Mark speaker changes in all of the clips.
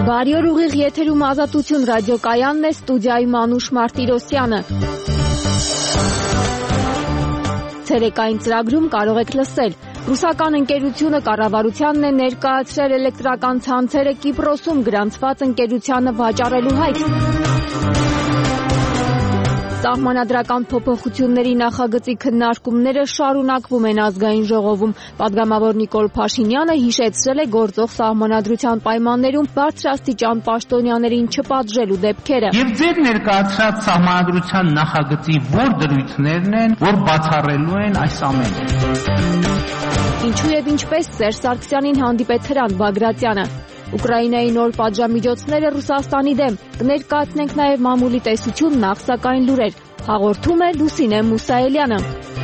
Speaker 1: Բարի օր, ուղիղ եթերում Ազատություն ռադիոկայանն է, ստուդիայում Անուշ Մարտիրոսյանը։ Ցերեկային ծրագրում կարող եք լսել. Ռուսական ընկերությունը կառավարությանն է ներկայացրել էլեկտրական ցանցերը Կիպրոսում գրանցված ընկերությանը վաճառելու հայտ։ Սահմանադրական փոփոխությունների նախագծի քննարկումները շարունակվում են ազգային ժողովում։ Պատգամավոր Նիկոլ Փաշինյանը հիշեցրել է գործող սահմանադրության պայմաններում բարձրաստիճան պաշտոնյաներին չպատժելու դեպքերը։
Speaker 2: Եվ ձեր ներկայացրած սահմանադրության նախագծի որ դրույթներն են, որ բացառելու են այս ամենը։
Speaker 1: Ինչու եւ ինչպես Սերժ Սարգսյանին հանդիպեց Հրանտ Բագրատյանը։ Ուկրաինայի նոր պատժամիջոցները Ռուսաստանի դեմ։ Կներկայացնենք նաև մամուլի տեսություն նախ սակայն լուրեր։ Հաղորդում է Լուսինե Մուսայելյանը։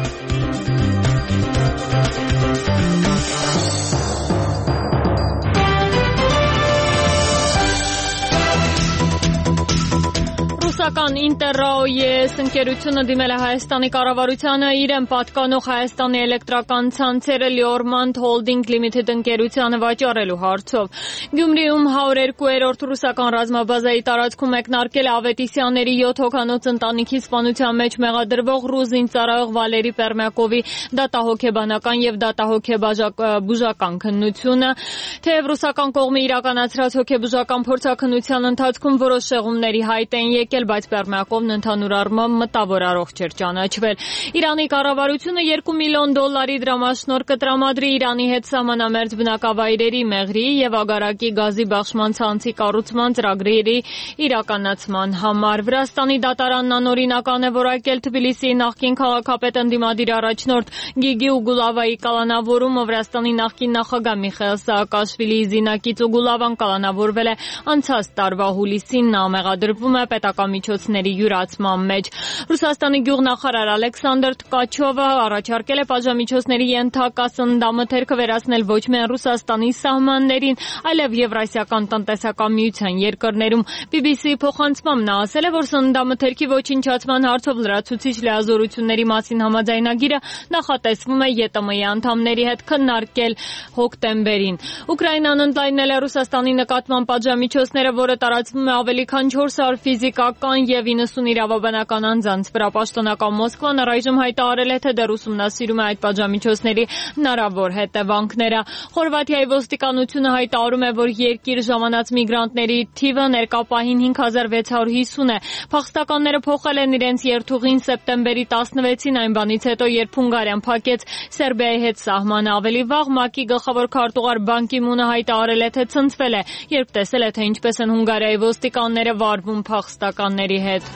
Speaker 1: Ռուսական Ինտերրաո-ԵՍ ընկերությունը դիմել է Հայաստանի կառավարությանը իրեն պատկանող Հայաստանի էլեկտրական ցանցերը Լիորմանդ Հոլդինգ Լիմիթեդ ընկերությանը վաճառելու հարցով։ Գյումրիում 102-րդ ռուսական ռազմաբազայի տարածքում մեկնարկել է Ավետիսյանների 7 հոգանոց ընտանիքի սպանության մեջ մեղադրվող ռուս զինծառայող Վալերի Պերմյակովի դատահոգեբանական եւ դատահոգեբուժական քննությունը, թեև ռուսական կողմը իրականացրած հոգեբուժական փորձաքննության ընթացքում որոշ շեղումների հայտ են եկել, բայց Պերմյակովն ընդհանուր առմամբ մտավոր առողջ էր ճանաչվել։ Իրանի կառավարությունը $2 միլիոն դրամաշնորհ կտրամադրի Իրանի հետ սահմանամերձ բնակավայրերի մեղրի եւ ագարակի գազի բաշխման ցանցի կառուցման ծրագրերի իրականացման համար։ Վրաստանի դատարանն անօրինական է որակել Թբիլիսիի նախկին քաղաքապետ ընդդիմադիր առաջնորդ Գիգի Ուգուլավայի կալանավորումը։ Վրաստանի նախկին նախագահ Միխայիլ Սաակաշվիլիի զինակից Ուգուլավան կալանավորվել է անցած տարվա հուլիսին։ Նա մեղադրվում է պետական միջոցների յուրացման մեջ։ Ռուսաստանի գյուղնախարար Ալեքսանդր Tkachov-ը առաջարկել է պատժամիջոցների ենթակա սննդամթերքը վերացնել ոչ միայն Ռուսաստանի սահմաններին, այլև Եվրասիական տնտեսական միության երկրներում։ BBC-ի փոխանցմամբ նա ասել է, որ սննդամթերքի ոչնչացման հարցով լրացուցիչ լիազորությունների մասին համաձայնագիրը նախատեսվում է ԵՏՄ-ի անդամների հետ քննարկել հոկտեմբերին։ Ուկրաինան ընդլայնել է Ռուսաստանի նկատմամբ պատժամիջոցները, որը տարածվում է ավելի քան 400 ֆիզիկական եւ 90 իրավաբանական անձանց վրա։ Պաշտոնական Մոսկվան առայժմ հայտարարել է, թե դեռ ուսումնասիրում է այդ պատժամիջոցների հնարավոր հետևանքները։ Խորվաթիայի ոստիկանությունը հայտարարում է, որ երկիր ժամանած միգրանտների թիվը ներկա պահին 5650 է։ Փախստականները փոխել են իրենց երթուղին սեպտեմբերի 16-ին, այն բանից հետո, երբ Հունգարիան փակեց Սերբիայի հետ սահմանը։ Ավելի վաղ ՄԱԿ-ի գլխավոր քարտուղար Բան Կի Մունը հայտարարել է, թե ցնցվել է, երբ տեսել է, թե ինչպես են Հունգարիայի ոստիկանները վարվում փախստականների հետ։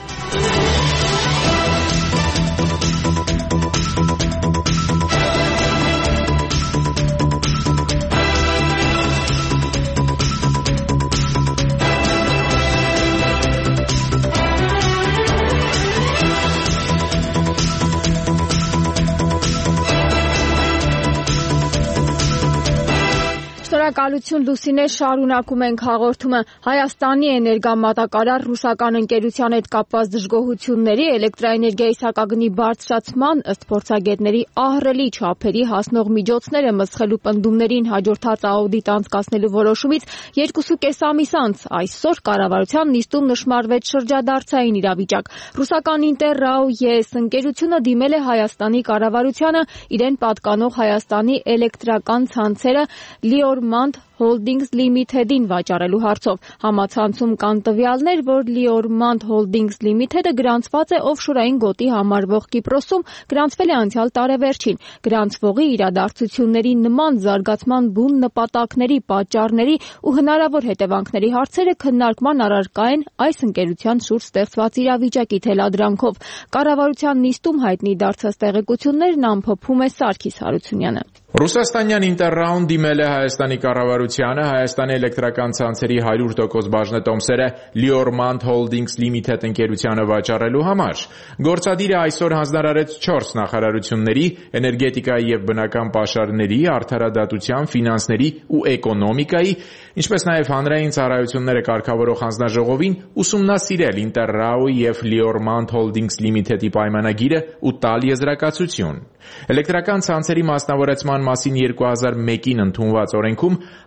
Speaker 1: Շնորհակալություն Լուսինե, շարունակում ենք հաղորդումը։ Հայաստանի էներգամատակարար ռուսական ընկերության հետ կապված դժգոհությունների, էլեկտրաէներգիայի սակագնի բարձրացման, ըստ փորձագետների ահռելի չափերի հասնող միջոցները մսխելու պնդումներին հաջորդած աուդիտ անցկացնելու որոշումից 2.5 ամիս անց այսօր կառավարության նիստում նշմարվեց շրջադարձային իրավիճակ։ Ռուսական Ինտերրաո-ԵՍ ընկերությունը դիմել է Հայաստանի կառավարությանը իրեն պատկանող Հայաստանի էլեկտրական ցանցերը Լիորմանդ Հոլդինգս Լիմիթեդին վաճառելու հարցով։ Համացանցում կան տվյալներ, որ Լիորմանդ Հոլդինգս Լիմիթեդը գրանցված է օֆշորային գոտի համարվող Կիպրոսում, գրանցվել է անցյալ տարեվերջին։ Գրանցվողի իրադարձությունների նման զարգացման բուն նպատակների, պատճառների ու հնարավոր հետևանքների հարցերը քննարկման առարկա են այս ընկերության շուրջ ստեղծված իրավիճակի թելադրանքով։ Կառավարության նիստում հայտնի դարձած տեղեկություններն ամփոփում է Սարգիս Հարությունյանը։
Speaker 3: Ռուսաստանյան Ինտերրաուն դիմել է Հայաստանի կառավարությանը Հայաստանի էլեկտրական ցանցերի 100% բաժնետոմսերը Լիորմանդ Հոլդինգս Լիմիթեդ ընկերությանը վաճառելու համար։ Գործադիրը այսօր հանձնարարեց 4 նախարարությունների՝ էներգետիկայի եւ բնական պաշարների, արդարադատության, ֆինանսների ու էկոնոմիկայի, ինչպես նաև հանրային ծառայությունները կարգավորող հանձնաժողովին ուսումնասիրել Ինտերրաուի եւ Լիորմանդ Հոլդինգս Լիմիթեդի պայմանագիրը ու տալ եզրակացություն։ Էլեկտրական ցանցերի մասնավորեցման մասին 2001-ին ընդունված օրենքում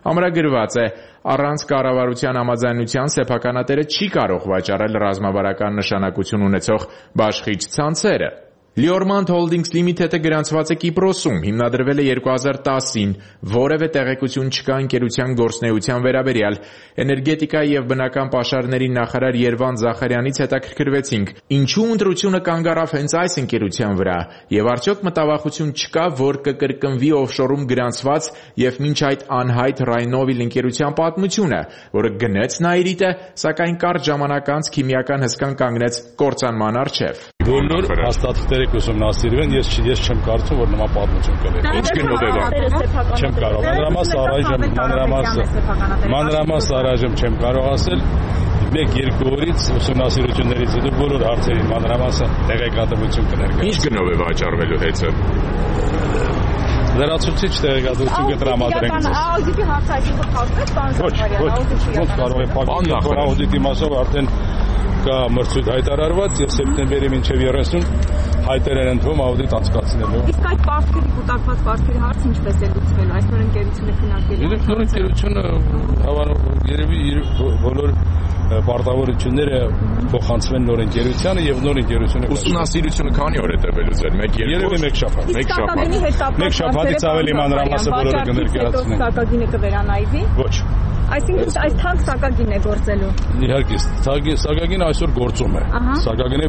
Speaker 3: Ամրագրված է. առանց կառավարության համաձայնության սեփականատերը չի կարող վաճառել ռազմավարական նշանակություն ունեցող բաշխիչ ցանցերը։ Liormand Holdings Limited-ը գրանցված է Կիպրոսում, հիմնադրվել է 2010-ին, որևէ տեղեկություն չկա ընկերության գործունեության վերաբերյալ։ Էներգետիկայի եւ բնական պաշարների նախարար Երվանդ Զախարյանից հետաքրքրվեցինք, ինչու ընտրությունը կանգ առավ հենց այս ընկերության վրա, եւ արդյոք մտավախություն չկա, որ կկրկնվի օֆշորում գրանցված եւ մինչ այդ անհայտ Rhinoil ընկերության պատմությունը, որը գնեց Nairi-ը, սակայն կարճ ժամանակ անց քիմիական հսկան կանգնեց կործանման առջև։
Speaker 4: Բոլոր հաստատությունները ուսումնասիրվեն, ես չեմ կարծում, որ նման պատմություն կլինի։
Speaker 3: Ինչ գնով է բան։
Speaker 4: Չեմ կարող, մանրամասն առայժմ չեմ կարող ասել, 1-2 օրից ուսումնասիրություններից հետո բոլոր հարցերին մանրամասն տեղեկատվություն կներկայացնեմ։ Ինչ գնով է վաճառվելու հեծը։ Լրացուցիչ տեղեկատվություն կտրամադրենք ձեզ։ Աուդիտի հարցը այսինքն խախտվեց, պարոն Զախարյան, ոնց կարող է փակել աուդիտի մասով արդեն կա մրցույթ հայտարարված եւ սեպտեմբերի մինչեւ 30 հայտեր են ընդվում աուդիտ անցկացնելու։ Իսկ այդ պարտքերի կուտակված պարտքերի հարցը ինչպես է լուծվելու։ Այս նոր ընկերությունը քննարկելու։ Նոր ընկերությունը հավանաբար երևի իր բոլոր պարտավորությունները փոխանցվեն նոր ընկերությանը եւ նոր ընկերությունը
Speaker 3: ուսումնասիրությունը քանի օր է տևելու ձեր 1-2
Speaker 4: երևի 1 շաբաթ։ 1 շաբաթից ավելի մանրամասը բոլորը կներկայացնեն։ Սակագինը կվերանայվի։ Ոչ։ Այսինքն այս թանկ սակագին է գործելու։ Իհարկե, սակագինը այսօր գործում է։ Սակագինի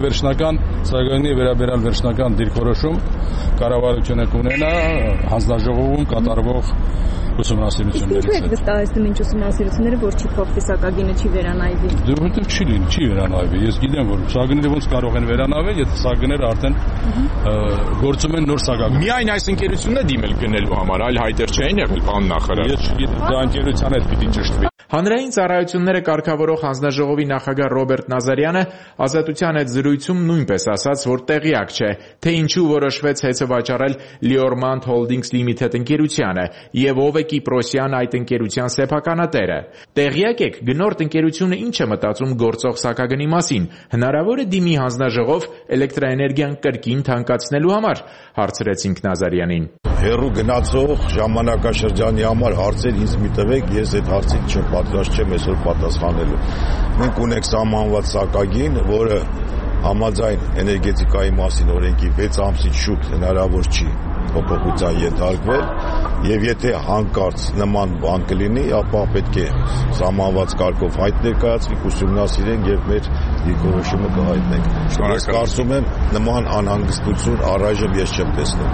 Speaker 4: վերաբերյալ վերջնական դիրքորոշում կառավարությունը կունենա հանձնաժողովում կատարվող ուսումնասիրություններից։ Իսկ եք վստահեցնում ինչ ուսումնասիրությունները, որ չի փոխվի սակագինը չի վերանայվի։ Որովհետև չի վերանայվի։ Ես գիտեմ, որ սակագինները ոնց կարող են վերանայվել, եթե սակագները արդեն գործում են նոր սակագին։
Speaker 3: Միայն այս ընկերությունն է դիմել գնելու համար, այլ հայտեր չէին եղել, պարոն նախարար։
Speaker 4: Ես չգիտեմ, դա ընկերության հետ պիտի ճշտվի։
Speaker 3: Հանրային ծառայությունները կարգավորող հանձնաժողովի նախագահ Ռոբերտ Նազարյանը ազատության հետ զրույցում նույնպես ասաց, որ տեղյակ չէ, թե ինչու որոշվեց հեծը վաճառել Liormand Holdings Limited ընկերությանը եւ ով է Կիպրոսյան այդ ընկերության սեփականատերը։ Տեղյակ եք, գնորդ ընկերությունը ինչ է մտածում գործող սակագնի մասին։ Հնարավոր է դիմի հանձնաժողով էլեկտրաէներգիան կրկին թանկացնելու համար, հարցրեցինք Նազարյանին։
Speaker 5: Հերու գնացող ժամանակաշրջանի համար հարցեր ինձ մի տվեք, ես այդ հարցին չպատրաստ չեմ այսօր պատասխանելու։ Մենք ունենք սահմանված սակագին, որը համաձայն էներգետիկայի մասին օրենքի 6 ամսից շուտ հնարավոր չի փոփոխության ենթարկվել, եւ եթե հանկարծ նման բան կլինի, ապա պետք է սահմանված կարգով հայտ ներկայացվի, ուսումնասիրենք եւ մեր դիրքորոշումը կհայտնենք։ Ես կարծում եմ նման անհանգստություն առայժմ ես չեմ տեսնում։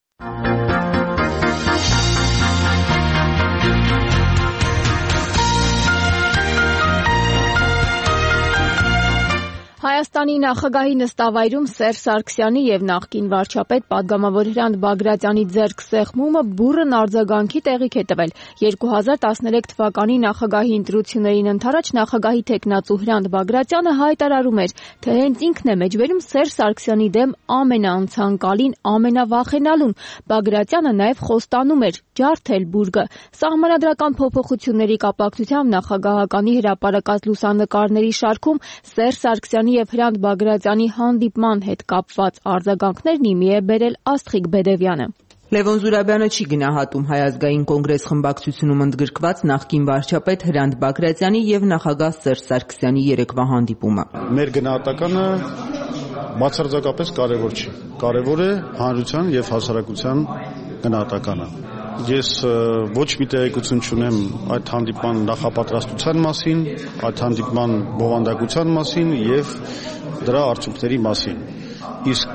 Speaker 6: Հայաստանի նախագահի նստավայրում Սերժ Սարգսյանի եւ նախկին վարչապետ պատգամավոր Հրանտ Բագրատյանի ձեռք սեղմումը բուռն արձագանքի տեղիք է տվել։ 2013 թվականի նախագահի ընտրություններին ընդառաջ նախագահի թեկնածու Հրանտ Բագրատյանը հայտարարում էր, թե հենց ինքն է մեջբերում Սերժ Սարգսյանի դեմ ամենաանցանկալին, ամենավախենալուն։ Բագրատյանը նաեւ խոստանում էր ջարդել բուրգը։ Սահմանադրական փոփոխությունների կապակցությամբ նախագահականի հրապարակած լուսանկարների շարքում Սերժ Սարգսյանի եւ Հրանտ Բագրատյանի հանդիպման հետ կապված արձագանքներն իմի է բերել Աստղիկ Բեդևյանը։
Speaker 7: Լևոն Զուրաբյանը չի գնահատում Հայ ազգային կոնգրես խմբակցությունում ընդգրկված նախկին վարչապետ Հրանտ Բագրատյանի եւ նախագահ Սերժ Սարգսյանի երեկվա հանդիպումը։
Speaker 8: Մեր գնահատականը բացարձակապես կարևոր չի։ Կարևոր է հանրության եւ հասարակության գնահատականը։ Ես ոչ մի տեղեկություն չունեմ այդ հանդիպման նախապատրաստության մասին, այդ հանդիպման բովանդակության մասին եւ դրա արդյունքների մասին։ Իսկ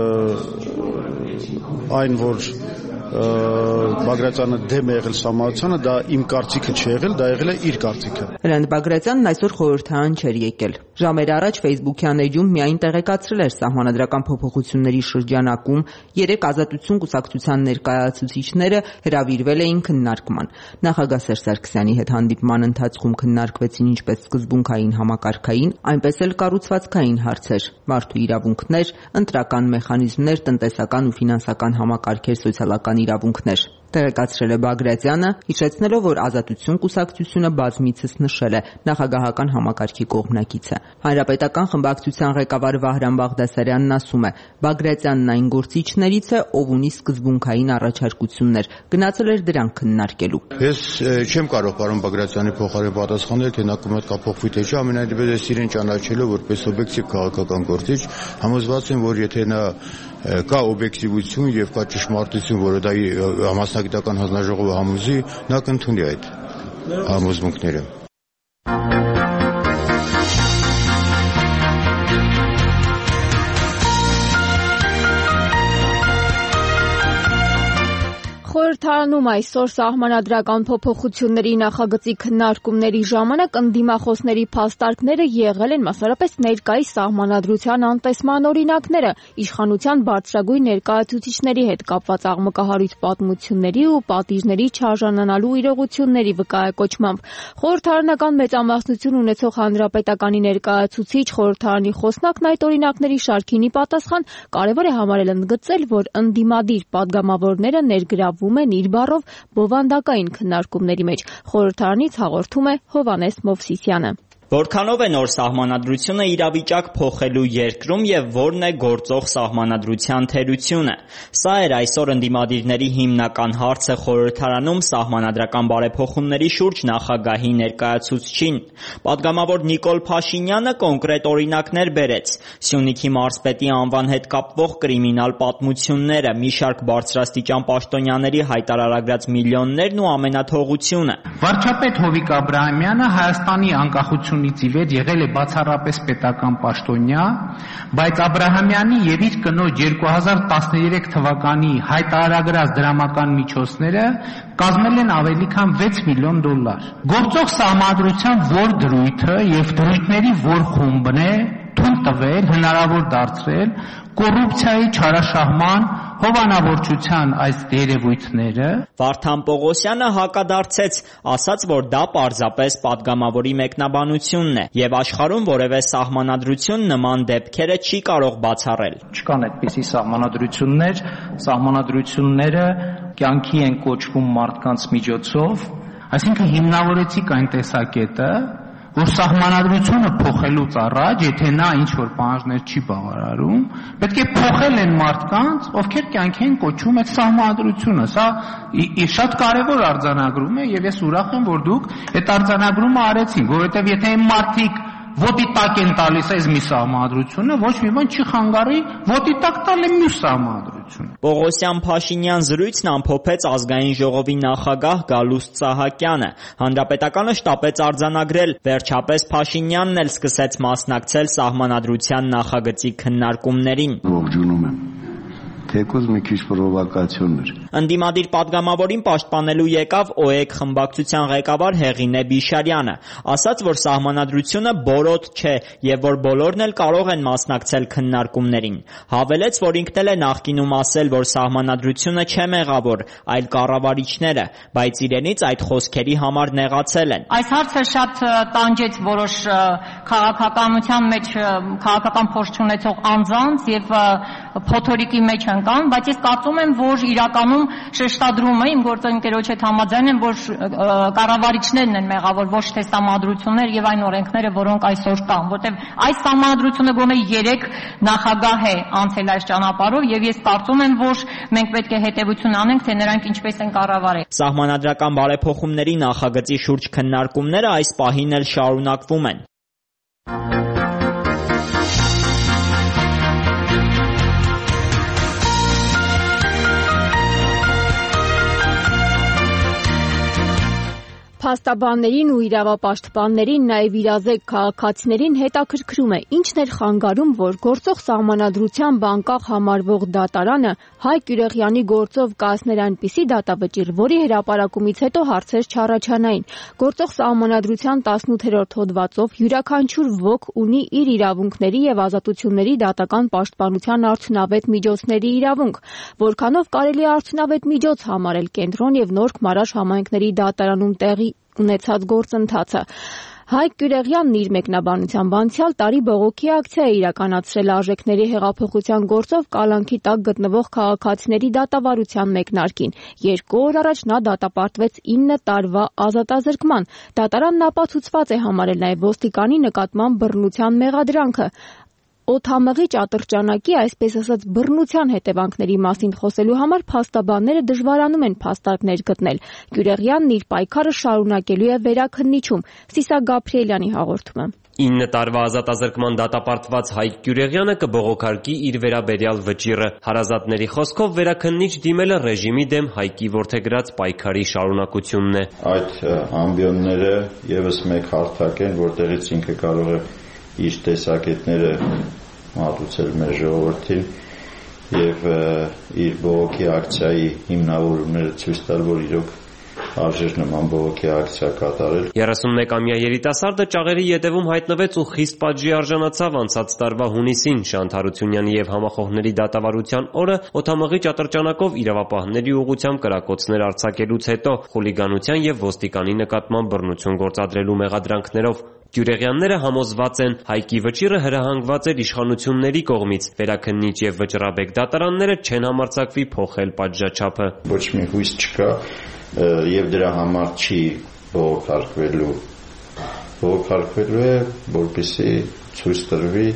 Speaker 8: այն, որ Բագրատյանը դեմ է եղել սահմանությանը, դա իմ կարծիքը չի եղել, դա եղել է իր կարծիքը։
Speaker 7: Հրանտ Բագրատյանն այսօր խորհրդարան չէր եկել։ Ժամեր առաջ Facebook-յան էջում միայն տեղեկացրել էր սահմանադրական փոփոխությունների շրջանակում 3 ազատություն կուսակցության ներկայացուցիչները հրավիրվել էին քննարկման։ Նախագահ Սերժ Սարգսյանի հետ հանդիպման ընթացքում քննարկվեցին ինչպես սկզբունքային համակարգային, այնպես էլ կառուցվածքային հարցեր, մարդու իրավունքներ, ընտրական մեխանիզմներ, տնտեսական ու ֆինանսական համակարգեր, սոցիալական իրավունքներ։ տեղեկացրել է Բագրատյանը, հիշեցնելով, որ Ազատություն կուսակցությունը բազմիցս նշել է նախագահական համակարգի կողմնակից է։ Հանրապետական խմբակցության ղեկավար Վահրամ Բաղդասարյանն ասում է, Բագրատյանն այն գործիչներից է, ով ունի սկզբունքային առաջարկություններ, գնացել էր դրանք քննարկելու։
Speaker 9: Ես չեմ կարող պարոն Բագրատյանի փոխարեն պատասխանել, թե նա կփոխվի թե չէ, ամենայնիվ ես իրեն ճանաչելով որպես օբյեկտիվ քաղաքական գործիչ, համոզված եմ, որ եթե նա կա օբյեկտիվություն եւ կա ճշմարտություն, որը դա համասնագիտական հանձնաժողովը համոզի, նա կընդունի այդ համոզմունքները։
Speaker 6: Խորհրդարանում այսօր սահմանադրական փոփոխությունների նախագծի քննարկումների ժամանակ ընդդիմախոսների փաստարկները եղել են մասնավորապես ներկայիս սահմանադրության անտեսման օրինակները, իշխանության բարձրագույն ներկայացուցիչների հետ կապված աղմկահարույց պատմությունների ու պատիժների չարժանանալու իրողությունների վկայակոչմամբ։ Խորհրդարանական մեծամասնություն ունեցող հանրապետականի ներկայացուցիչ խորհրդարանի խոսնակն այդ օրինակների շարքին ի պատասխան կարևոր է համարել ընդգծել, որ ընդդիմադիր падգամավորները ներգրավվում են իր բառով բովանդակային քննարկումների մեջ։ Խորհրդարանից հաղորդում է Հովհաննես Մովսիսյանը։
Speaker 10: Որքանով է նոր սահմանադրությունը իրավիճակ փոխելու երկրում եւ որն է գործող սահմանադրության թերությունը։ Սա էր այսօր ընդդիմադիրների հիմնական հարցը խորհրդարանում սահմանադրական բարեփոխումների շուրջ նախագահի ներկայացուցչին։ Պատգամավոր Նիկոլ Փաշինյանը կոնկրետ օրինակներ բերեց. Սյունիքի մարզպետի անվան հետ կապվող կրիմինալ պատմությունները, մի շարք բարձրաստիճան պաշտոնյաների հայտարարագրած միլիոններն ու ամենաթողությունը։
Speaker 2: Վարչապետ Հովիկ Աբրահամյանը Հայաստանի անկախություն ի վեր եղել է բացառապես պետական պաշտոնյա, բայց Աբրահամյանի եւ իր կնոջ 2013 թվականի հայտարարագրած դրամական միջոցները կազմել են ավելի քան $6 միլիոն։ Գործող սահմանադրության որ դրույթը եւ դրույթների որ խումբն է թույլ տվել, հնարավոր դարձրել կոռուպցիայի չարաշահման հովանավորչության այս երևույթները։
Speaker 10: Վարդան Պողոսյանը հակադարձեց, ասաց, որ դա պարզապես падգամավորի մեկնաբանությունն է եւ աշխարհում որևէ սահմանադրություն նման դեպքերը չի կարող բացառել։
Speaker 2: Չկան այդպիսի սահմանադրություններ, սահմանադրությունները կյանքի են կոչվում մարդկանց միջոցով, այսինքն հիմնավորեցիք այն տեսակետը, որ սահմանադրությունը փոխելուց առաջ, եթե նա ինչ-որ պահանջներ չի բավարարում, պետք է փոխել են մարդկանց, ովքեր կյանքի են կոչում այդ սահմանադրությունը։ Սա շատ կարևոր արձանագրում է եւ ես ուրախ եմ, որ դուք այդ արձանագրումը արեցիք, որովհետեւ եթե այն մարդիկ ոտի տակ են տալիս այս մի սահմանադրությունը, ոչ մի բան չի խանգարի ոտի տակ տալ մյուս սահմանադրությունը։
Speaker 10: Պողոսյան-Փաշինյան զրույցն ամփոփեց ազգային ժողովի նախագահ Գալուստ Սահակյանը։ Հանրապետականը շտապեց արձանագրել, վերջապես Փաշինյանն էլ սկսեց մասնակցել սահմանադրության նախագծի քննարկումներին։
Speaker 11: Ողջունում եմ։ Թեկուզ մի քիչ պրովոկացիոն էր։
Speaker 10: Ընդդիմադիր падգամավորին պաշտպանելու եկավ ՕԵԿ խմբակցության ղեկավար Հեղինե Բիշարյանը, ասաց, որ սահմանադրությունը բորոտ չէ եւ որ բոլորն էլ կարող են մասնակցել քննարկումներին։ Հավելեց, որ ինքն էլ է նախկինում ասել, որ սահմանադրությունը չէ մեղավոր, այլ կառավարիչները, բայց իրենից այդ խոսքերի համար նեղացել են։
Speaker 12: Այս հարցը շատ տանջեց որոշ քաղաքականության մեջ քաղաքական փորձ ունեցող անձանց եւ փոթորիկի մեջ ընկան, բայց ես կարծում եմ, որ իրականում շեշտադրումը իմ գործընկերոջ հետ համաձայն եմ, որ կառավարիչներն են մեղավոր, ոչ թե սահմանադրություններ եւ այն օրենքները, որոնք այսօր կան, որտեղ այս սահմանադրությունը գոնե 3 նախագահ է անցել այս ճանապարհով եւ ես կարծում եմ, որ մենք պետք է հետեւություն անենք, թե նրանք ինչպես են կառավարել։
Speaker 10: Սահմանադրական բարեփոխումների նախագծի շուրջ քննարկումները այս պահին էլ շարունակվում են։
Speaker 6: Փաստաբաններին ու իրավապաշտպաններին, նաև իրազեկ քաղաքացիներին հետաքրքրում է ինչն էր խանգարում, որ գործող սահմանադրության բանկաղ համարվող դատարանը Հայկ Յուրեղյանի գործով կայացներ այնպիսի դատավճիռ, որի հրապարակումից հետո հարցեր չառաջանային։ Գործող սահմանադրության 18-րդ հոդվածով յուրաքանչյուր ոք ունի իր իրավունքների եւ ազատությունների դատական պաշտպանության արդյունավետ միջոցների իրավունք, որքանով կարելի է արդյունավետ միջոց համարել Կենտրոն եւ Նորք Մարաշ համայնքների դատարանում տեղի ունեցած գործընթացը։ Հայկ Գյուրեղյանն իր մեկնաբանությամբ անցյալ տարի բողոքի ակցիա է իրականացրել արժեքների հեղափոխության գործով կալանքի տակ գտնվող քաղաքացիների դատավարության մեկնարկին։ 2 օր առաջ նա դատապարտվեց 9 տարվա ազատազրկման։ Դատարանն ապացուցված է համարել նաև ոստիկանի նկատմամբ բռնության մեղադրանքը։ Օդամղի ատրճանակի, այսպես ասած, բռնության հետևանքների մասին խոսելու համար փաստաբանները դժվարանում են փաստարկներ գտնել։ Գյուրեղյանն իր պայքարը շարունակելու է վերաքննիչում։ Սիսակ Գաբրիելյանի հաղորդումը։
Speaker 13: 9 տարվա ազատազրկման դատապարտված Հայկ Գյուրեղյանը կբողոքարկի իր վերաբերյալ վճիռը։ Հարազատների խոսքով վերաքննիչ դիմելը ռեժիմի դեմ Հայկի որդեգրած պայքարի շարունակությունն է։
Speaker 14: Այդ ամբիոնները եւս մեկ հարթակ են, որտեղից ինքը կարող է իր տեսակետները մատուցել մեր ժողովրդին եւ իր բողոքի ակցիայի հիմնավորումները ցույց տալ, որ իրոք արժեր նման բողոքի ակցիա կատարել։
Speaker 13: 31-ամյա երիտասարդը ճաղերի ետևում հայտնվեց ու խիստ պատժի արժանացավ անցած տարվա հունիսին։ Շանթ Հարությունյանի եւ համախոհների դատավարության օրը օդամղի ատրճանակով իրավապահների ուղղությամբ կրակոցներ արձակելուց հետո խուլիգանության եւ ոստիկանի նկատմամբ բռնություն գործադրելու մեղադրանքներով Գյուրեղյանները համոզված են, Հայկի վճիռը հրահանգված էր իշխանությունների կողմից։ Վերաքննիչ եւ վճռաբեկ դատարանները չեն համարձակվի փոխել պատժաչափը։
Speaker 14: Ոչ մի հույս չկա եւ դրա համար չի բողոքարկվելու։ Բողոքարկվելու է, որպեսզի ցույց տրվի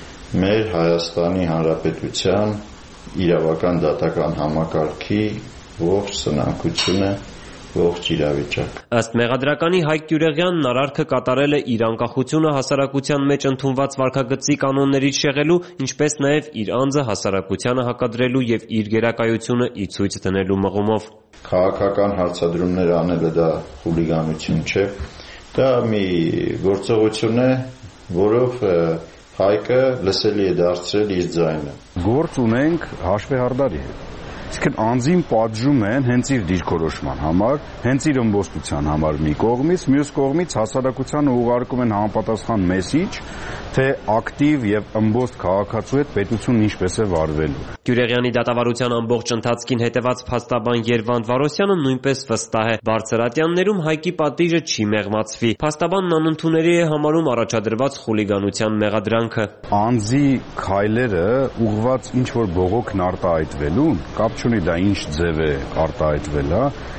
Speaker 14: մեր Հայաստանի Հանրապետության իրավական դատական համակարգի ողջ սնանկությունը, ողջ իրավիճակ։
Speaker 13: Ըստ մեղադրականի Հայկ Գյուրեղյանն արարքը կատարել է իր անկախությունը հասարակության մեջ ընդունված վարքագծի կանոններից շեղելու, ինչպես նաև իր անձը հասարակությանը հակադրելու եւ իր գերակայությունը ի ցույց դնելու մղումով։
Speaker 14: Քաղաքական հարցադրումներ անելը դա խուլիգանություն չէ։ Դա մի գործողություն է, որով Հայկը լսելի է դարձրել իր ձայնը։
Speaker 4: Գործ ունենք հաշվեհարդարի հետ։ Իսկ անձին պատժում են հենց իր դիրքորոշման համար, հենց իր ըմբոստության համար մի կողմից, մյուս կողմից հասարակությանը ուղարկում են համապատասխան մեսիջ, թե ակտիվ եւ ըմբոստ քաղաքացու հետ պետությունն ինչպես է վարվելու։
Speaker 13: Գյուրեղյանի դատավարության ամբողջ ընթացքին հետևած փաստաբան Երվանդ Վարոսյանը նույնպես վստահ է, բարձրատյաններում Հայկի պատիժը չի մեղմացվի։ Փաստաբանն անընդունելի է համարում առաջադրված խուլիգանության մեղադրանքը։
Speaker 4: Անձի քայլերը ուղղված ինչ որ բողոքն արտահայտվելուն, կապ չունի դա ինչ ձև է արտահայտվել,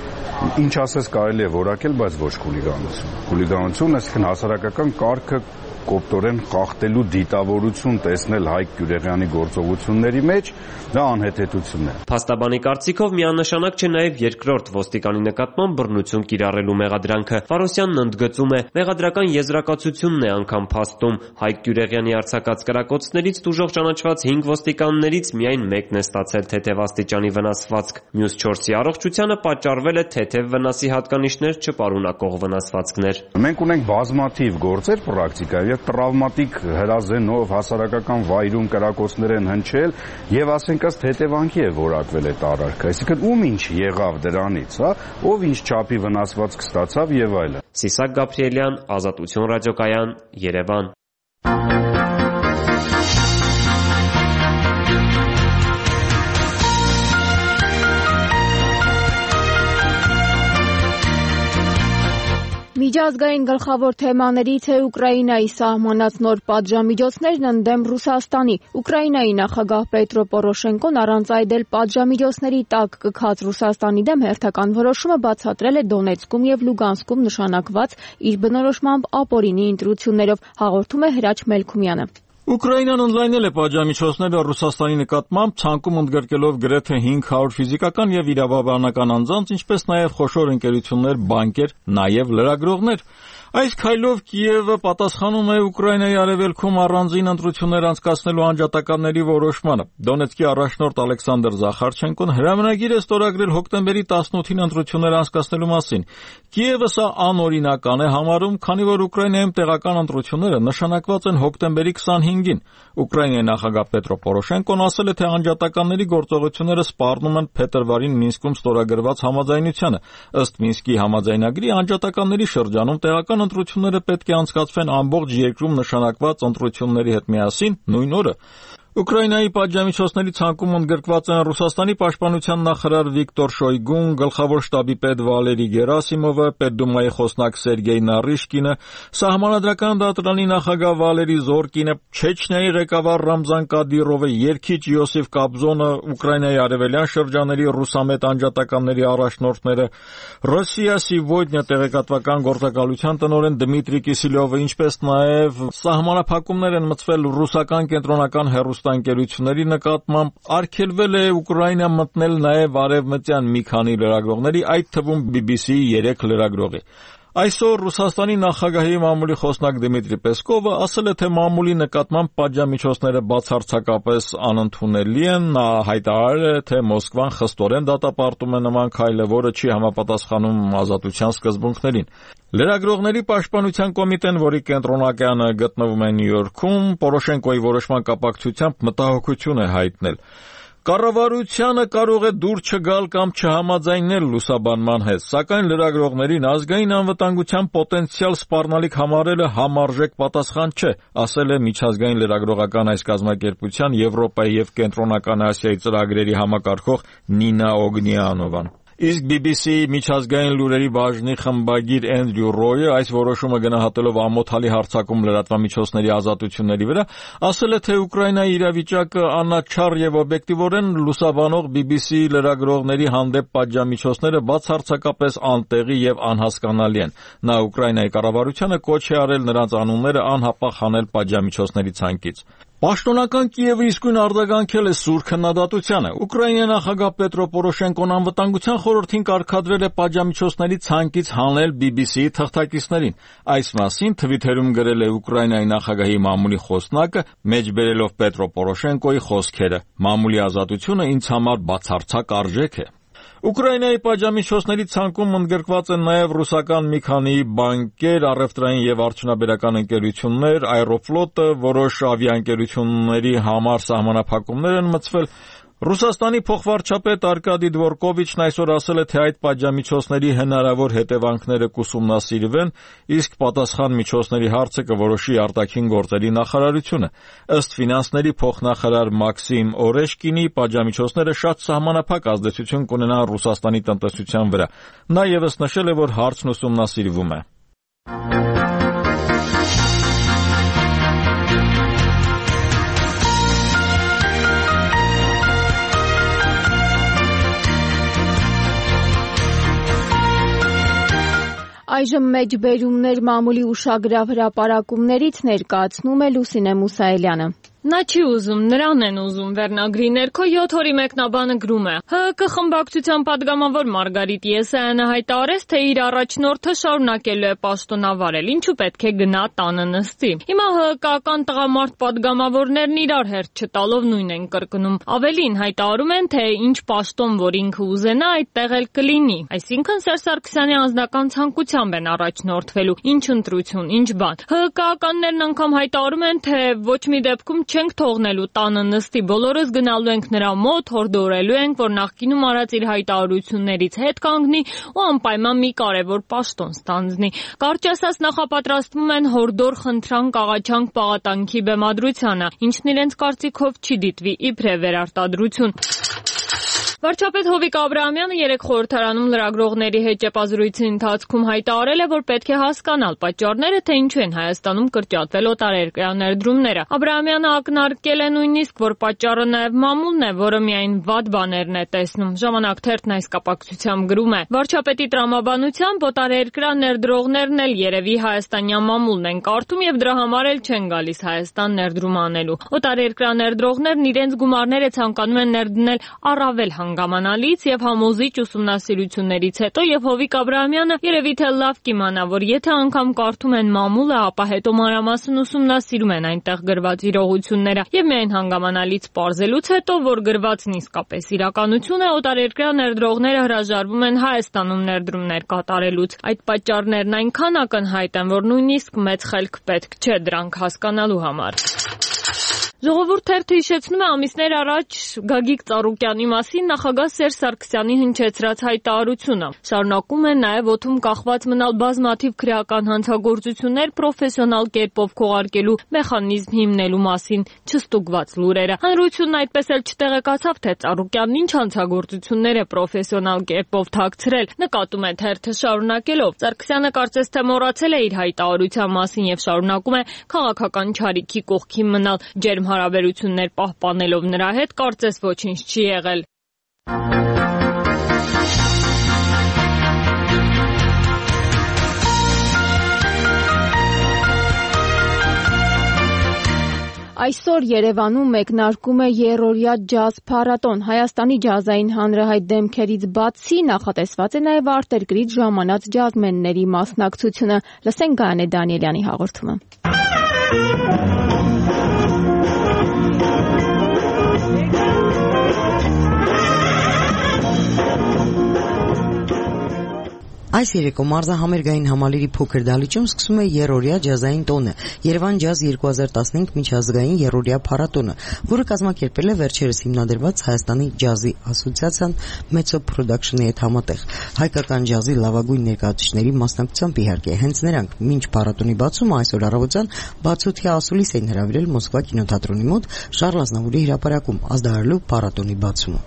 Speaker 4: ինչ ասես կարելի է որակել, բայց ոչ խուլիգանություն։ Խուլիգանություն, այսինքն հասարակական կարգը կոպտորեն խախտելու դիտավորություն տեսնել Հայկ Գյուրեղյանի գործողությունների մեջ, դա անհեթեթություն է։
Speaker 13: Փաստաբանի կարծիքով միանշանակ չէ նաև երկրորդ ոստիկանի նկատմամբ բռնություն կիրառելու մեղադրանքը։ Վարոսյանն ընդգծում է, մեղադրական եզրակացությունն է անգամ փաստում։ Հայկ Գյուրեղյանի արձակած կրակոցներից տուժող ճանաչված 5 ոստիկաններից միայն մեկն է ստացել թեթև աստիճանի վնասվածք։ Մյուս 4-ի առողջությանը պատճառվել է թեթև վնասի հատկանիշներ չպարունակող վնասվածքներ։
Speaker 4: Մենք ունենք բազմաթիվ գործեր պրակտիկայում, տրավմատիկ հրազենով հասարակական վայրում կրակոցներ են հնչել եւ ասենք ըստ հետևանքի է որակվել այդ արարքը, այսինքն ում ինչ եղավ դրանից, ով ինչ չափի վնասվածք ստացավ եւ այլն։
Speaker 13: Սիսակ Գաբրիելյան, Ազատություն ռադիոկայան, Երևան։
Speaker 6: Միջազգային գլխավոր թեմաներից է Ուկրաինայի սահմանած նոր պատժամիջոցներն ընդդեմ Ռուսաստանի։ Ուկրաինայի նախագահ Պետրո Պորոշենկոն առանց այդել պատժամիջոցների տակ կքած Ռուսաստանի դեմ հերթական որոշումը բացատրել է Դոնեցկում եւ Լուգանսկում նշանակված իր բնորոշմամբ ապօրինի ընտրություններով, հաղորդում է Հրաչ Մելքումյանը։
Speaker 15: Ուկրաինան ընդլայնել է պատժամիջոցները Ռուսաստանի նկատմամբ, ցանկում ընդգրկելով գրեթե 500 ֆիզիկական եւ իրավաբանական անձանց, ինչպես նաեւ խոշոր ընկերություններ, բանկեր, նաեւ լրագրողներ։ Այս քայլով Կիևը պատասխանում է Ուկրաինայի արևելքում առանձին ընտրություններ անցկացնելու անջատականների որոշմանը։ Դոնեցկի առաջնորդ Ալեքսանդր Զախարչենկոն հրամանագիր է ստորագրել հոկտեմբերի 18-ին ընտրություններ անցկացնելու մասին։ Կիևը սա անօրինական է համարում, քանի որ Ուկրաինայում տեղական ընտրությունները նշանակված են հոկտեմբերի 25-ին։ Ուկրաինայի նախագահ Պետրո Պորոշենկոն ասել է, թե անջատականների գործողությունները սպառնում են փետրվարին Մինսկում ստորագրված համաձայնությանը։ Ըստ Մինսկի համաձայնագրի անջատականների շրջանում տեղական ընտրությունները պետք է անցկացվեն ամբողջ երկրում նշանակված ընտրությունների հետ միասին նույն օրը։ Ուկրաինայի պատժամիջոցների ցանկում ընդգրկված են Ռուսաստանի պաշտպանության նախարար Վիկտոր Շոյգուն, գլխավոր շտաբի պետ Վալերի Գերասիմովը, Պետդումայի խոսնակ Սերգեյ Նարիշկինը, Սահմանադրական դատարանի նախագահ Վալերի Զորկինը, Չեչնիայի ղեկավար Ռամզան Կադիրովը, երգիչ Յոսիֆ Կաբզոնը, Ուկրաինայի արևելյան շրջանների ռուսամետ անջատականների առաջնորդները, Ռոսիա Սիվոյդնյա տեղեկատվական գործակալության տնօրեն Դմիտրի Կիսիլյովը, ինչպես նաև սահմանափակումներ են մտցվել ռուսական կենտրոնական հեռուստաընկերությունների նկատմամբ, արգելվել է Ուկրաինա մտնել նաև արևմտյան մի քանի լրագրողների, այդ թվում BBC-ի 3 լրագրողի։ Այսօր Ռուսաստանի նախագահի մամուլի խոսնակ Դմիտրի Պեսկովը ասել է, թե մամուլի նկատմամբ պատժամիջոցները բացարձակապես անընդունելի են։ Նա հայտարարել է, թե Մոսկվան խստորեն դատապարտում է նման քայլը, որը չի համապատասխանում ազատության սկզբունքներին։ Լրագրողների պաշտպանության կոմիտեն, որի կենտրոնականը գտնվում է Նյու Յորքում, Պորոշենկոյի որոշման կապակցությամբ մտահոգություն է հայտնել։ Կառավարությանը կարող է դուր չգալ կամ չհամաձայնել լուսաբանման հետ, սակայն լրագրողներին ազգային անվտանգության պոտենցիալ սպառնալիք համարելը համարժեք պատասխան չէ, ասել է միջազգային լրագրողական այս կազմակերպության Եվրոպայի և Կենտրոնական Ասիայի ծրագրերի համակարգող Նինա Օգնիանովան։ Իսկ BBC-ի միջազգային լուրերի բաժնի խմբագիր Էնդրյու Ռոյը այս որոշումը գնահատելով ամոթալի հարձակում լրատվամիջոցների ազատությունների վրա, ասել է, թե Ուկրաինայի իրավիճակը անաչառ եւ օբյեկտիվորեն լուսաբանող BBC լրագրողների հանդեպ պատժամիջոցները բացարձակապես անտեղի եւ անհասկանալի են։ Նա Ուկրաինայի կառավարությանը կոչ է արել նրանց անունները անհապաղ հանել պատժամիջոցների ցանկից։ Պաշտոնական Կիևը իսկույն արձագանքել է սուր քննադատությանը։ Ուկրաինայի նախագահ Պետրո Պորոշենկոն անվտանգության խորհրդին կարգադրել է պատժամիջոցների ցանկից հանել BBC-ի թղթակիցներին։ Այս մասին Թվիթերում գրել է Ուկրաինայի նախագահի մամուլի խոսնակը, մեջբերելով Պետրո Պորոշենկոյի խոսքերը. «Մամուլի ազատությունը ինձ համար բացարձակ արժեք է»։ Ուկրաինայի պատժամիջոցների ցանկում ընդգրկված են նաև ռուսական մի քանի բանկեր, առևտրային եւ արդյունաբերական ընկերություններ, Aeroflot-ը, որոշ ավիաընկերությունների համար սահմանափակումներ են մտցվել։ Ռուսաստանի փոխվարչապետ Արկադի Դվորկովիչն այսօր ասել է, թե այդ պատժամիջոցների հնարավոր հետևանքները կուսումնասիրվեն, իսկ պատասխան միջոցների հարցը կորոշի արտաքին գործերի նախարարությունը։ Ըստ ֆինանսների փոխնախարար Մաքսիմ Օրեշկինի, պատժամիջոցները շատ սահմանափակ ազդեցություն կունենան Ռուսաստանի տնտեսության վրա։ Նա ևս նշել է, որ հարցն ուսումնասիրվում է։
Speaker 6: Այժմ մեջբերումներ մամուլի ուշագրավ հրապարակումներից ներկայացնում է Լուսինե Մուսայելյանը։
Speaker 1: Նա չի ուզում, նրան են ուզում վերնագրի ներքո 7 օրի մեկնաբանը գրում է. ՀԿ խմբակցության падգամավոր Մարգարիտ Եսայանը հայտարարեց, թե իր առաջնորդը շարունակելու է պաշտոնավարել, ինչու պետք է գնա տանը նստի։ Հիմա ՀԿ-ական տղամարդ падգամավորներն իրար հերթ չտալով նույն են կրկնում։ Ավելին հայտարարում են, թե ինչ պաշտոն, որ ինքը ուզենա, այդտեղ էլ կլինի։ Այսինքն Սերժ Սարգսյանի անձնական ցանկությամբ են առաջնորդվելու, ինչ ընտրություն, ինչ բան։ ՀԿ-ականներն անգամ հայտարարում են, թե ոչ մի դեպքում չենք թողնելու տանը նստի, բոլորս գնալու ենք նրա մոտ, հորդորելու ենք, որ նախկինում արած իր հայտարարություններից հետ կանգնի ու անպայման մի կարևոր պաշտոն ստանձնի։ Կարճ ասած, նախապատրաստվում են հորդոր, խնդրանք, աղաչանք, պաղատանքի բեմադրությանը, ինչն իրենց կարծիքով չի դիտվի իբրև վերարտադրություն։ Վարչապետ Հովիկ Աբրահամյանը երեկ խորհրդարանում լրագրողների հետ ճեպազրույցի ընթացքում հայտարարել է, որ պետք է հասկանալ պատճառները, թե ինչու են Հայաստանում կրճատվել օտարերկրյա ներդրումները։ Աբրահամյանը ակնարկել է նույնիսկ, որ պատճառը նաև մամուլն է, որը միայն վատ բաներն է տեսնում։ Ժամանակ թերթն այս կապակցությամբ գրում է. Վարչապետի տրամաբանությամբ օտարերկրյա ներդրողներն էլ երևի հայաստանյան մամուլն են կարդում եւ դրա համար էլ չեն գալիս Հայաստան ներդրում անելու։ Օտարերկրյա ներդրողներն իրենց գումարները ցանկանում են ներդնել առավել հանգամանալից եւ համոզիչ ուսումնասիրություններից հետո եւ Հովիկ Աբրահամյանը երևի թե լավ կիմանա, որ եթե անգամ կարդում են մամուլը, ապա հետո մանրամասն ուսումնասիրում են այնտեղ գրված իրողությունները եւ միայն հանգամանալից պարզելուց հետո, որ գրվածն իսկապես իրականություն է, օտարերկրյա ներդրողները հրաժարվում են Հայաստանում ներդրումներ կատարելուց։ Այդ պատճառներն այնքան ակնհայտ են, որ նույնիսկ մեծ խելք պետք չէ դրանք հասկանալու համար։ Ժողովուրդ թերթը հիշեցնում է ամիսներ առաջ Գագիկ Ծառուկյանի մասին նախագահ Սերժ Սարգսյանի հնչեցրած հայտարարությունը։ Շարունակում է նաև օդում կախված մնալ բազմաթիվ քրեական հանցագործություններ պրոֆեսիոնալ կերպով քողարկելու մեխանիզմ հիմնելու մասին չստուգված լուրերը։ Հանրությունն այդպես էլ չտեղեկացավ, թե Ծառուկյանն ինչ հանցագործություններ է պրոֆեսիոնալ կերպով թաքցրել։ Նկատում է թերթը շարունակելով. Սարգսյանը կարծես թե մոռացել է իր հայտարարության մասին եւ շարունակում է քաղաքական չարիքի կողքին մնալ, ջերմ հարաբերություններ պահպանելով նրա հետ, կարծես ոչինչ չի եղել։
Speaker 6: Այսօր Երևանում մեկնարկում է երրորդյա ջազ փառատոն։ Հայաստանի ջազային հանրահայտ դեմքերից բացի նախատեսված է նաև արտերկրից ժամանած ջազմենների մասնակցությունը։ Լսենք Գայանե Դանիելյանի հաղորդումը։
Speaker 16: Այս երեկո մարզահամերգային համալիրի փոքր դահլիճում սկսում է երրորդյա ջազային տոնը՝ Երևան ջազ 2015 միջազգային երրորդյա փառատոնը, որը կազմակերպել է վերջերս հիմնադրված Հայաստանի ջազի ասոցիացիան Mezzo Production-ի հետ համատեղ։ Հայկական ջազի լավագույն ներկայացուցիչների մասնակցությամբ իհարկե հենց նրանք մինչ փառատոնի բացումը այսօր առավոտյան բացօթյա ասուլիս էին հրավիրել Մոսկվա կինոթատրոնի մոտ Շառլ Ազնավուրի հրապարակում ազդարարելու փառատոնի բացումը։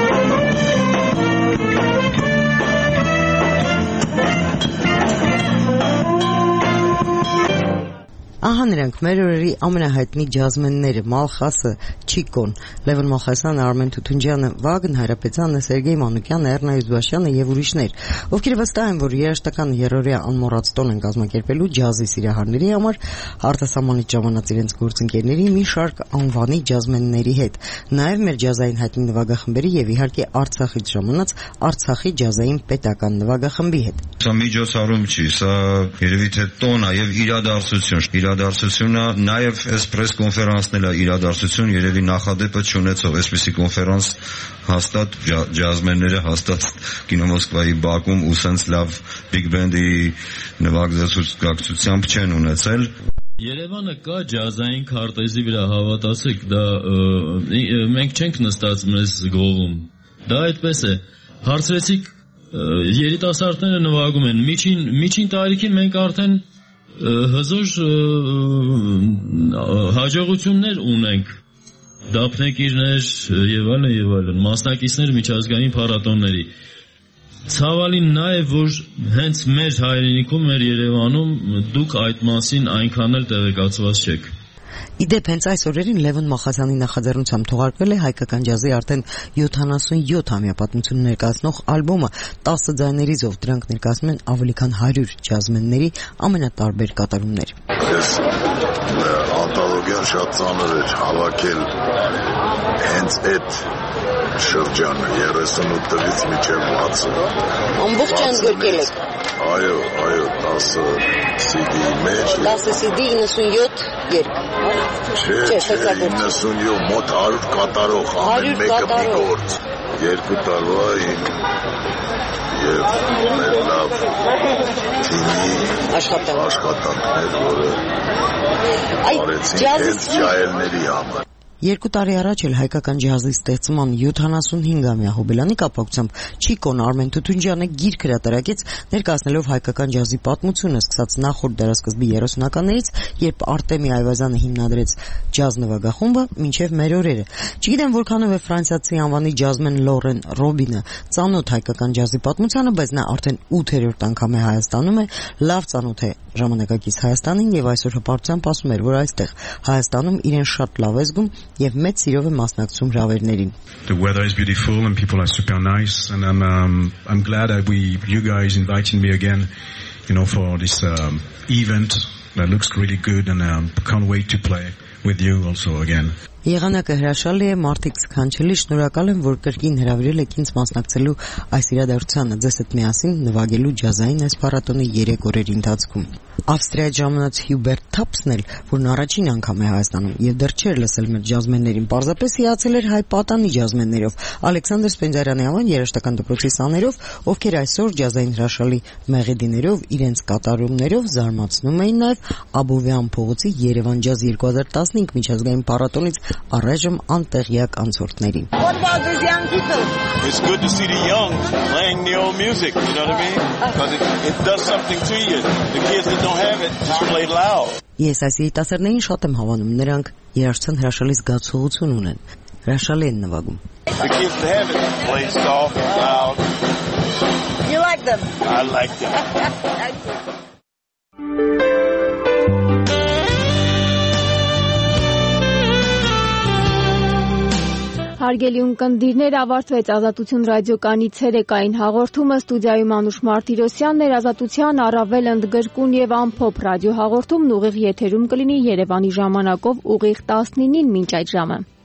Speaker 16: Ահա նրանք մեր օրերի ամենահայտնի ջազմենները՝ Մալխասը, Չիկոն, Լևոն Մոխասյանը, Արմեն Թութունջյանը, Վագն Հայրապետյանը, Սերգեյ Մանուկյանը, Էռնա Իզբաշյանը եւ ուրիշներ, ովքեր վստահ են, որ երաժշտական երրորդյա անմոռաց տոն են կազմակերպելու ջազի սիրահարների համար արտասահմանից ժամանած իրենց գործընկերների մի շարք անվանի ջազմենների հետ, նաեւ մեր ջազային հայտնի նվագախմբերի եւ իհարկե Արցախից ժամանած Արցախի ջազային պետական նվագախմբի հետ։
Speaker 17: Սա միջոցառում չի, սա երևի թե տոն է եւ իրադարձությունը նաև այս պրես կոնֆերանսն է իրադարձություն, երևի նախադեպը չունեցող այսպիսի կոնֆերանս հաստատ ջազմենները հաստատ կինո Մոսկվայի Բաքում ու սենց լավ բիգ բենդի նվագակցությամբ չեն ունեցել։
Speaker 18: Երևանը կա ջազային քարտեզի վրա, հավատացեք, դա մենք չենք նստած մեզ գողում։ Դա այդպես է։ Հարցրեցիք երիտասարդները նվագում են։ Միջին տարիքին մենք արդեն հզոր հաջողություններ ունենք, դափնեկիրներ եւ այլն, մասնակիցներ միջազգային փառատոնների։ Ցավալին նա է, որ հենց մեր հայրենիքում, մեր Երևանում դուք այդ մասին այնքան էլ տեղեկացված չեք։
Speaker 16: Իդեպ հենց այս օրերին Լևոն Մոխասյանի նախաձեռնությամբ թողարկվել է հայկական ջազի արդեն 77-ամյա պատմություն ներկայացնող ալբոմը 10 ձայներիով, դրանք ներկայացնում են ավելի քան 100 ջազմենների ամենատարբեր կատարումներ։
Speaker 5: Ես անտոլոգիան շատ ծանր էր հավաքել հենց այդ շրջանը 38-ից մինչև 60։
Speaker 19: Ամբողջ ընդգրկել եք։
Speaker 5: Այո, 10 CD-ի մեջ։
Speaker 19: 10 CD 97 երգ։
Speaker 5: Չէ, 97 մոտ 100 կատարող, ամեն մեկը մի գործ։ 2 տարվա եւ մեր լավ թիմի աշխատանքներ, որը արեցին հենց ջահելների համար։
Speaker 16: 2 տարի առաջ էլ հայկական ջազի ստեղծման 75-ամյա հոբելանի կապակցությամբ Չիկոն Արմեն Թութունջյանը գիրք հրատարակեց ներկայացնելով հայկական ջազի պատմությունը սկսած նախորդ դարաշրջանի 30-ականներից, երբ Արտեմի Այվազյանը հիմնադրեց ջազ նվագախումբը, մինչև մեր օրերը։ Չգիտեմ որքանով է ֆրանսիացի անվանի ջազմեն Լորեն Ռոբինը ծանոթ հայկական ջազի պատմությանը, բայց նա արդեն 8-րդ անգամ է Հայաստանում է, լավ ծանոթ է ժամանակակից Հայաստանին եւ այսօր հպարտությամբ ասում էր, որ այստեղ Հայաստանում իրեն շատ լավ է զգում եւ մեծ սիրով է մասնակցում հրավերներին։
Speaker 20: The weather is beautiful and people are super nice and I'm glad that you guys invited me again, for this event that looks really good and can't wait to play with you also again.
Speaker 16: Եղանակը հրաշալի է, մարդիկ սքանչելի, շնորհակալ եմ, որ կրկին հրավիրել եք ինձ մասնակցելու այս իրադարձությանը, ձեզ հետ միասին նվագելու ջազային այս փառատոնի 3 օրերի ընթացքում։ Ավստրիայից ժամանած Հյուբերտ Թապսն էլ, որն առաջին անգամ է Հայաստանում եւ դեռ չէր լսել մեր ջազմեններին, պարզապես հիացել էր հայ պատանի ջազմեններով, Ալեքսանդր Սպենդիարյանի անվան երաժշտական դպրոցի սաներով, ովքեր այսօր ջազային հրաշալի մեղեդիներով իրենց կատարումներով զարմացնում էին նաեւ Աբովյան փողոցի Երևան ջազ 15 միջազգային փառատոնից առայժմ անտեղյակ անցորդներին։
Speaker 19: What about these young people?
Speaker 21: It's good to see the young playing the old music, you know what I mean? Because it does something to you. The kids that don't have it just play loud.
Speaker 16: Ես այս երիտասարդներին շատ եմ հավանում, նրանք երաժշտության հրաշալի զգացողություն ունեն, հրաշալի են նվագում։
Speaker 21: The kids that have it play soft, loud.
Speaker 19: You like them?
Speaker 21: I like them.
Speaker 6: Հարգելի ունկնդիրներ, ավարտվեց Ազատություն ռադիոկայանի ցերեկային հաղորդումը։ Ստուդիայում Անուշ Մարտիրոսյանն էր, Ազատության առավել ընդգրկուն եւ ամփոփ ռադիո հաղորդումն ուղիղ եթերում կլինի Երևանի ժամանակով ուղիղ 19-ին մինչ այդ ժամը։